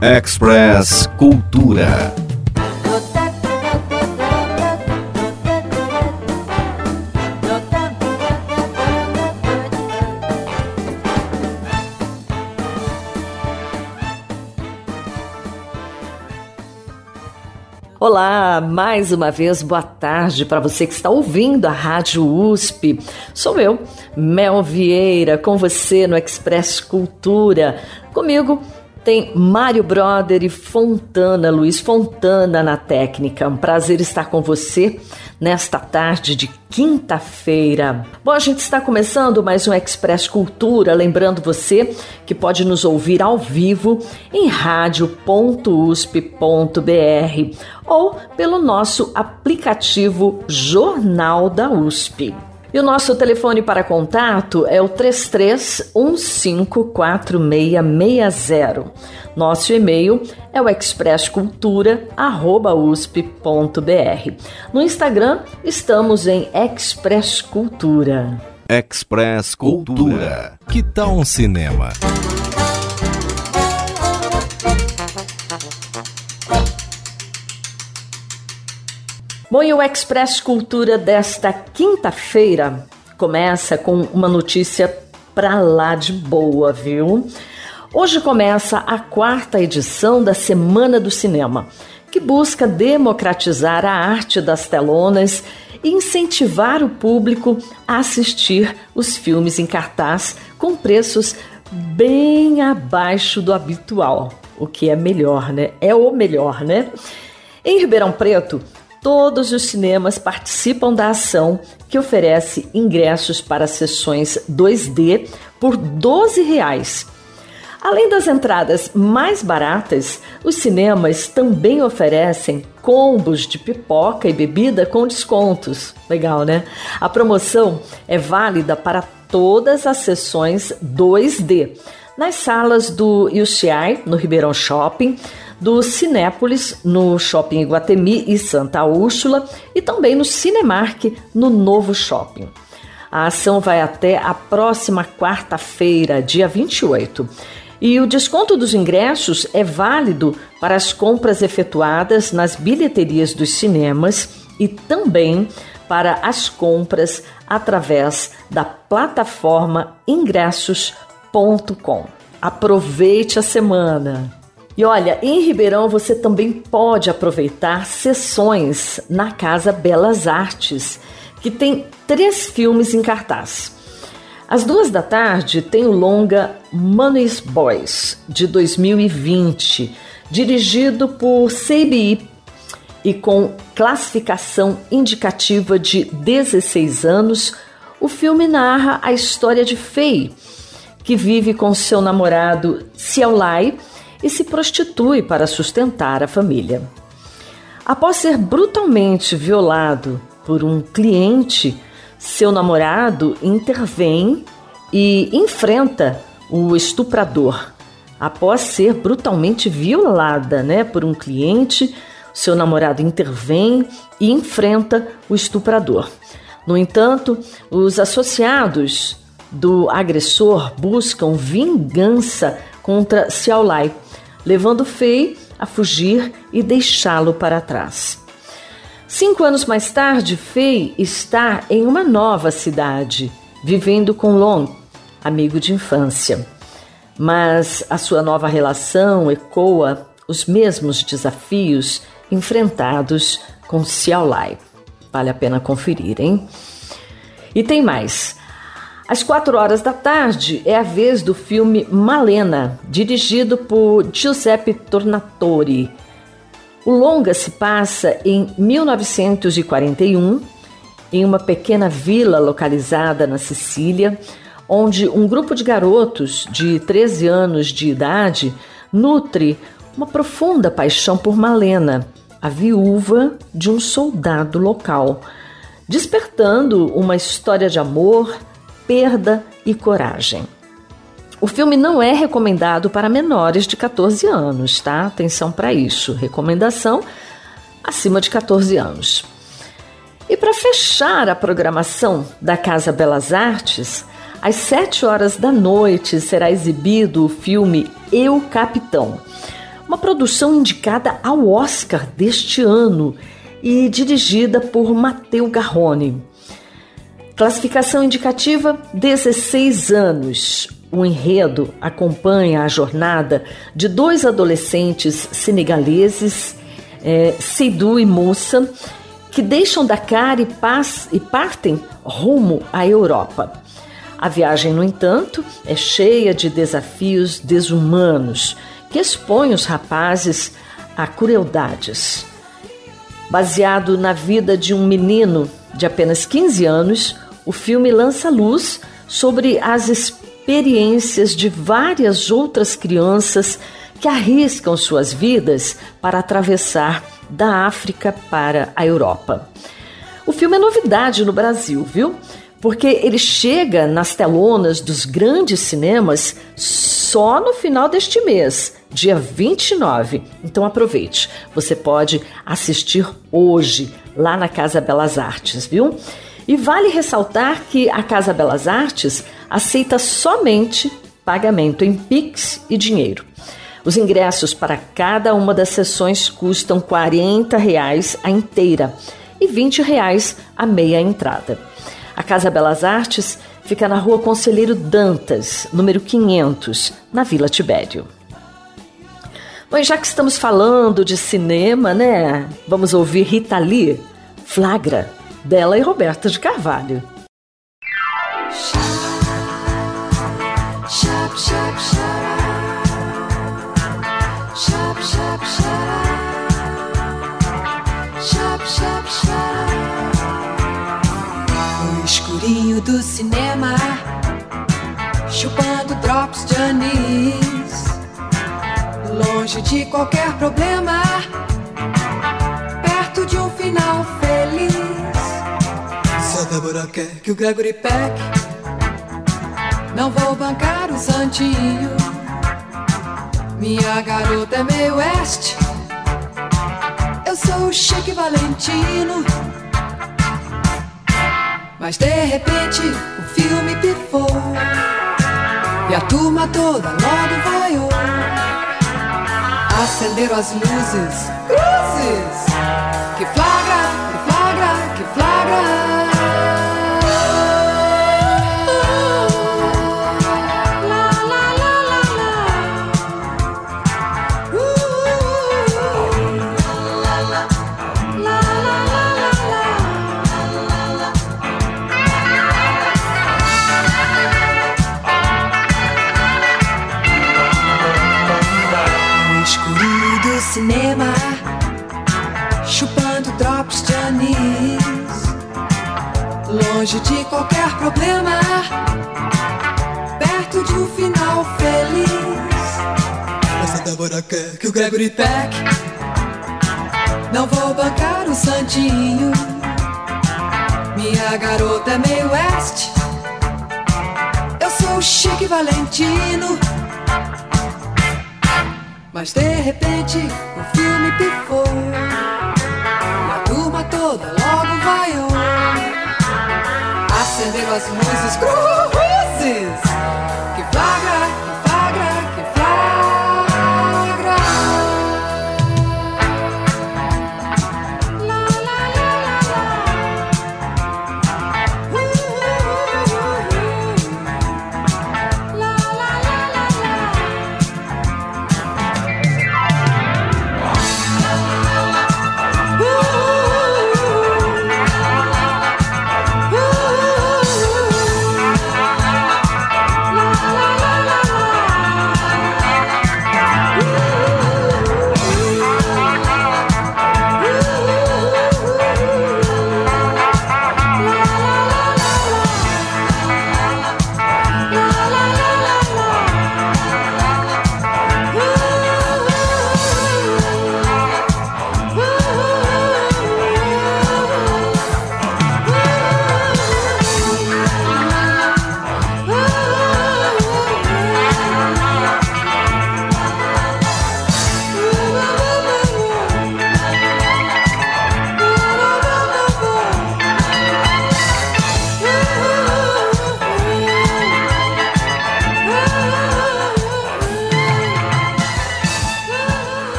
Express Cultura. Olá, mais uma vez, boa tarde para você que está ouvindo a Rádio USP. Sou eu, Mel Vieira, com você no Express Cultura. Comigo tem Mário Broder e Fontana, Luiz Fontana na técnica. Um prazer estar com você nesta tarde de quinta-feira. Bom, a gente está começando mais um Express Cultura, lembrando você que pode nos ouvir ao vivo em radio.usp.br ou pelo nosso aplicativo Jornal da USP. E o nosso telefone para contato é o 33154660. Nosso e-mail é o expresscultura@usp.br. No Instagram estamos em Express Cultura. Express Cultura. Que tal um cinema? Bom, e o Express Cultura desta quinta-feira começa com uma notícia pra lá de boa, viu? Hoje começa a 4ª edição da Semana do Cinema, que busca democratizar a arte das telonas e incentivar o público a assistir os filmes em cartaz com preços bem abaixo do habitual, o que é melhor, né? É o melhor, né? Em Ribeirão Preto, todos os cinemas participam da ação que oferece ingressos para sessões 2D por R$12. Além das entradas mais baratas, os cinemas também oferecem combos de pipoca e bebida com descontos. Legal, né? A promoção é válida para todas as sessões 2D, nas salas do UCI, no Ribeirão Shopping, do Cinépolis, no Shopping Iguatemi e Santa Úrsula, e também no Cinemark, no Novo Shopping. A ação vai até a próxima quarta-feira, dia 28. E o desconto dos ingressos é válido para as compras efetuadas nas bilheterias dos cinemas e também para as compras através da plataforma ingressos.com. Aproveite a semana! E olha, em Ribeirão você também pode aproveitar sessões na Casa Belas Artes, que tem 3 filmes em cartaz. Às 14h tem o longa Money's Boys, de 2020, dirigido por CBI e com classificação indicativa de 16 anos, o filme narra a história de Faye, que vive com seu namorado Xiaolai e se prostitui para sustentar a família. Após ser brutalmente violado por um cliente, seu namorado intervém e enfrenta o estuprador. Após ser brutalmente violada, por um cliente, seu namorado intervém e enfrenta o estuprador. No entanto, os associados do agressor buscam vingança contra Xiaolai, levando Fei a fugir e deixá-lo para trás. 5 anos mais tarde, Fei está em uma nova cidade, vivendo com Long, amigo de infância. Mas a sua nova relação ecoa os mesmos desafios enfrentados com Xiaolai. Vale a pena conferir, hein? E tem mais. Às 16h é a vez do filme Malena, dirigido por Giuseppe Tornatore. O longa se passa em 1941, em uma pequena vila localizada na Sicília, onde um grupo de garotos de 13 anos de idade nutre uma profunda paixão por Malena, a viúva de um soldado local, despertando uma história de amor, perda e coragem. O filme não é recomendado para menores de 14 anos, tá? Atenção para isso. Recomendação acima de 14 anos. E para fechar a programação da Casa Belas Artes, às 7h será exibido o filme Eu, Capitão, uma produção indicada ao Oscar deste ano e dirigida por Matteo Garrone. Classificação indicativa: 16 anos. O enredo acompanha a jornada de dois adolescentes senegaleses, Seydou e Moussa, que deixam Dakar e partem rumo à Europa. A viagem, no entanto, é cheia de desafios desumanos que expõem os rapazes a crueldades. Baseado na vida de um menino de apenas 15 anos, o filme lança luz sobre as experiências de várias outras crianças que arriscam suas vidas para atravessar da África para a Europa. O filme é novidade no Brasil, viu? Porque ele chega nas telonas dos grandes cinemas só no final deste mês, dia 29. Então aproveite, você pode assistir hoje lá na Casa Belas Artes, viu? E vale ressaltar que a Casa Belas Artes aceita somente pagamento em Pix e dinheiro. Os ingressos para cada uma das sessões custam R$ 40 a inteira e R$ 20 a meia entrada. A Casa Belas Artes fica na Rua Conselheiro Dantas, número 500, na Vila Tibério. Bom, já que estamos falando de cinema, né? Vamos ouvir Rita Lee, Flagra, dela e Roberto de Carvalho. No escurinho do cinema, chupando drops de anis, longe de qualquer problema, perto de um final feliz. Se a Débora quer que o Gregory Peck, não vou bancar o santinho. Minha garota é meio oeste, eu sou o Chique Valentino. Mas de repente o filme pifou e a turma toda logo vaiou. Acenderam as luzes, cruzes, que flagra, que flagra, que flagra. Cinema, chupando drops de anis, longe de qualquer problema, perto de um final feliz. Mas a Débora quer que o Gregory Peck, não vou bancar o santinho. Minha garota é meio oeste, eu sou o Chique Valentino. Mas de repente o filme pifou e a turma toda logo vaiou. Acenderam as luzes, cruzes, que flagra, que flagra, que flagra. La la la la la. La la la la la.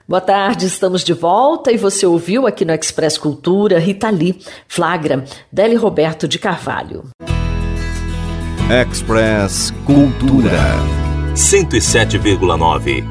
Boa tarde, estamos de volta e você ouviu aqui no Express Cultura Rita Lee, Flagra, Deli Roberto de Carvalho. Express Cultura 107,9.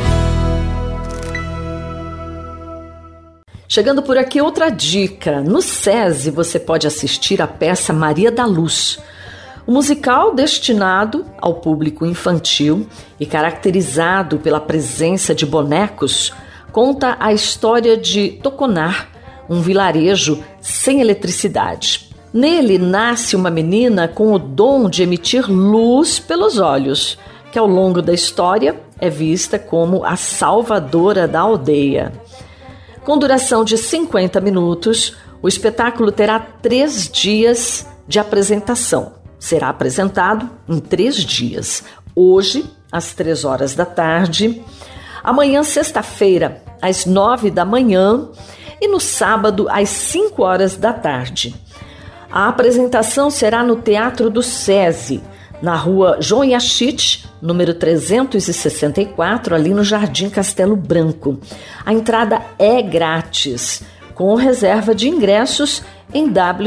Chegando por aqui outra dica, no SESI você pode assistir a peça Maria da Luz, um musical destinado ao público infantil e caracterizado pela presença de bonecos, conta a história de Toconar, um vilarejo sem eletricidade. Nele nasce uma menina com o dom de emitir luz pelos olhos, que ao longo da história é vista como a salvadora da aldeia. Com duração de 50 minutos, o espetáculo terá 3 dias de apresentação. Será apresentado em 3 dias. Hoje, às 3 horas da tarde, amanhã, sexta-feira, às 9 da manhã e no sábado, às 5 horas da tarde. A apresentação será no Teatro do SESI, na rua João Yachite, número 364, ali no Jardim Castelo Branco. A entrada é grátis, com reserva de ingressos em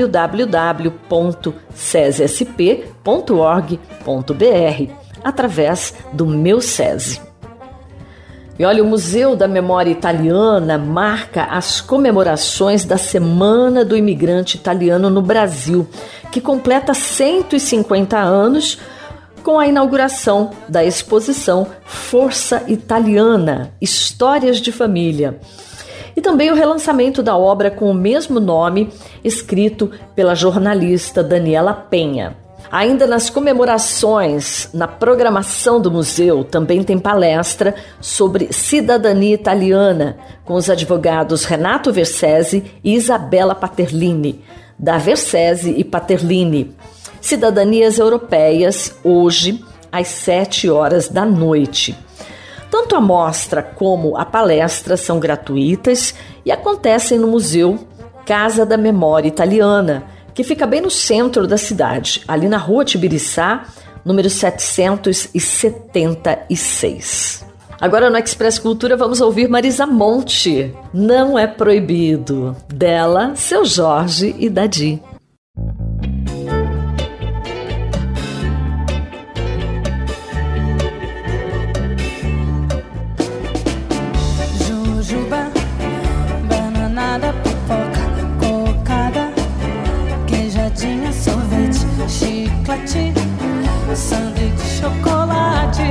www.sesesp.org.br, através do Meu SESI. E olha, o Museu da Memória Italiana marca as comemorações da Semana do Imigrante Italiano no Brasil, que completa 150 anos com a inauguração da exposição Força Italiana, Histórias de Família. E também o relançamento da obra com o mesmo nome, escrito pela jornalista Daniela Penha. Ainda nas comemorações, na programação do museu, também tem palestra sobre cidadania italiana, com os advogados Renato Versesi e Isabella Paterlini, da Versesi e Paterlini. Cidadanias europeias, hoje, às 7 horas da noite. Tanto a mostra como a palestra são gratuitas e acontecem no Museu Casa da Memória Italiana, que fica bem no centro da cidade, ali na Rua Tibiriçá, número 776. Agora no Express Cultura vamos ouvir Marisa Monte, Não é Proibido, dela, Seu Jorge e Dadi. Jujuba, bananada, pipoca, cocada, queijadinha, sorvete, chiclete, sanduíche de chocolate,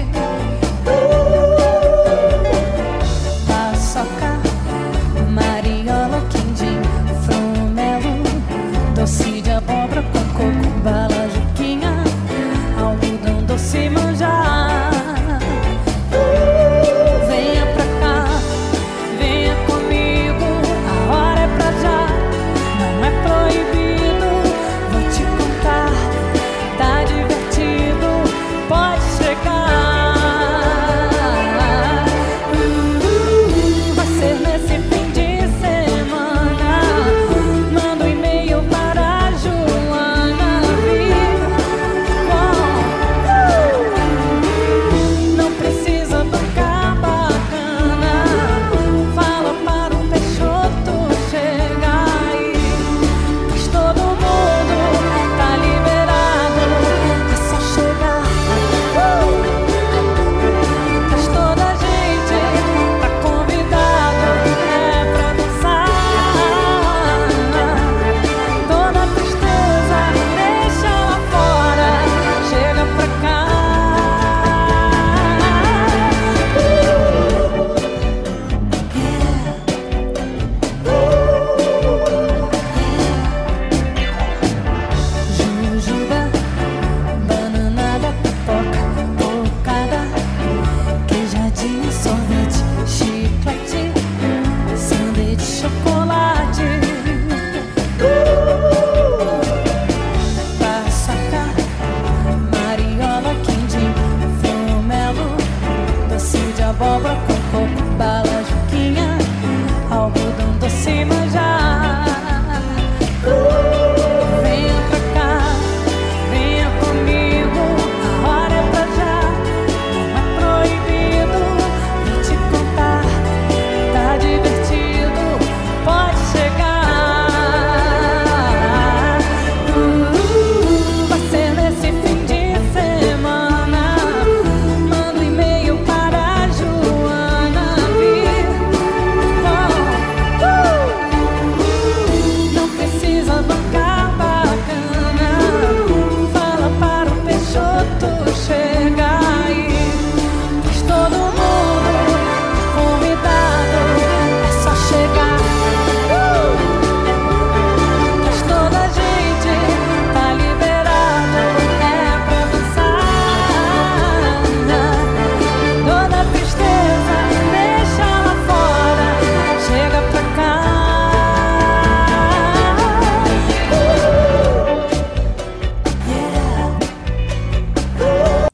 paçoca, mariola, quindim, frumelo, doce de abóbora com coco, bala, juquinha, algodão, doce, manjar. Venha pra cá, venha comigo, a hora é pra já, não é proibido, vou te contar, tá divertido, pode chegar.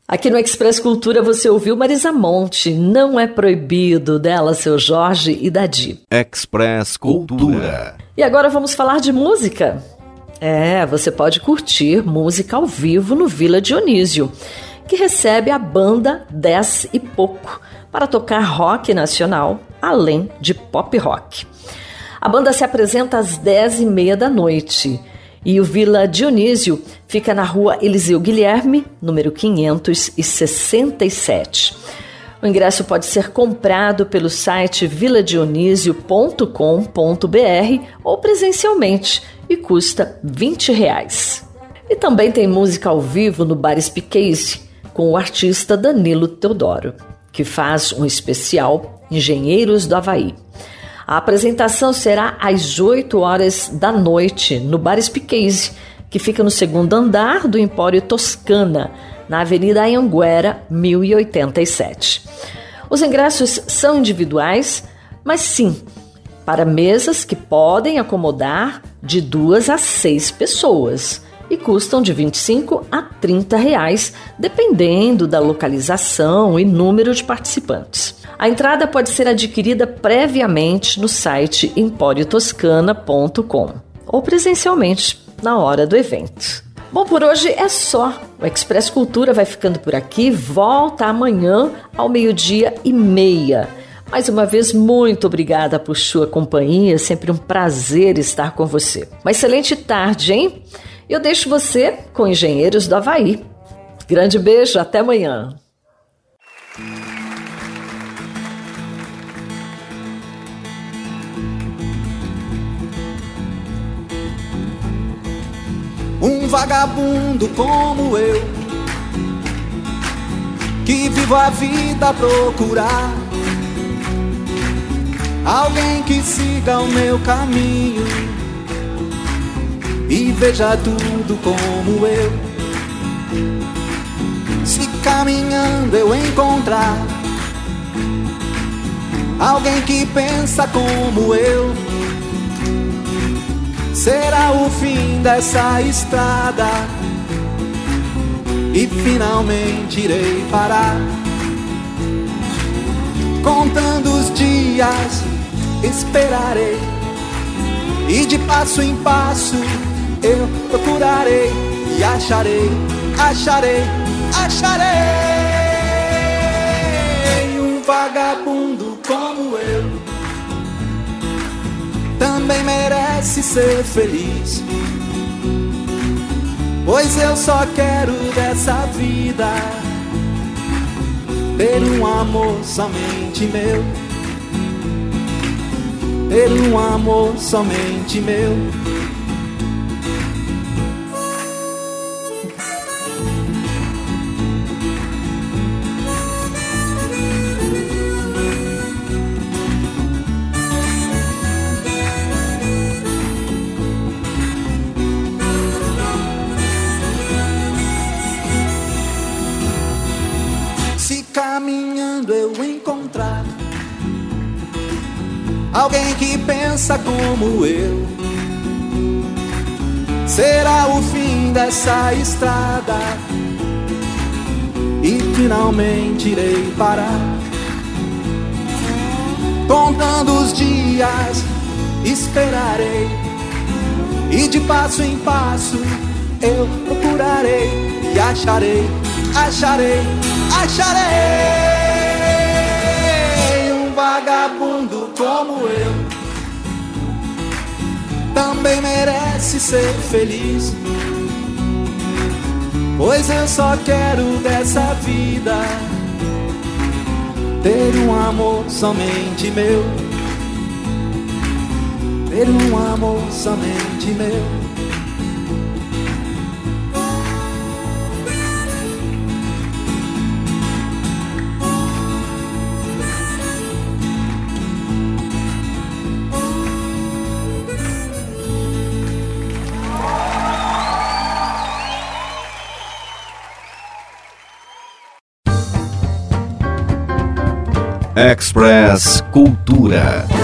Aqui no Express Cultura você ouviu Marisa Monte, Não é Proibido, dela, Seu Jorge e Dadi. Express Cultura. E agora vamos falar de música. Você pode curtir música ao vivo no Vila Dionísio, que recebe a banda 10 e Pouco para tocar rock nacional, além de pop rock. A banda se apresenta às 10h30 da noite. E o Vila Dionísio fica na rua Eliseu Guilherme, número 567. O ingresso pode ser comprado pelo site viladionisio.com.br ou presencialmente e custa R$20. E também tem música ao vivo no Bar Speakeasy com o artista Danilo Teodoro, que faz um especial Engenheiros do Havaí. A apresentação será às 8h da noite no Bar Speakeasy, que fica no segundo andar do Empório Toscana, na Avenida Anhanguera, 1087. Os ingressos são individuais, mas sim, para mesas que podem acomodar de 2 a 6 pessoas e custam de R$25 a R$30, dependendo da localização e número de participantes. A entrada pode ser adquirida previamente no site emporiotoscana.com ou presencialmente na hora do evento. Bom, por hoje é só. O Express Cultura vai ficando por aqui. Volta amanhã ao 12h30. Mais uma vez, muito obrigada por sua companhia. Sempre um prazer estar com você. Uma excelente tarde, hein? Eu deixo você com Engenheiros do Havaí. Grande beijo, até amanhã. Um vagabundo como eu, que vivo a vida a procurar alguém que siga o meu caminho e veja tudo como eu. Se caminhando eu encontrar alguém que pensa como eu, será o fim dessa estrada e finalmente irei parar. Contando os dias, esperarei e de passo em passo eu procurarei e acharei, acharei, acharei. Um vagabundo como eu também merece ser feliz, pois eu só quero dessa vida ter um amor somente meu, ter um amor somente meu. Caminhando eu encontrar alguém que pensa como eu, será o fim dessa estrada e finalmente irei parar. Contando os dias, esperarei e de passo em passo eu procurarei e acharei, acharei, acharei. Um vagabundo como eu também merece ser feliz, pois eu só quero dessa vida ter um amor somente meu, ter um amor somente meu. Express Cultura.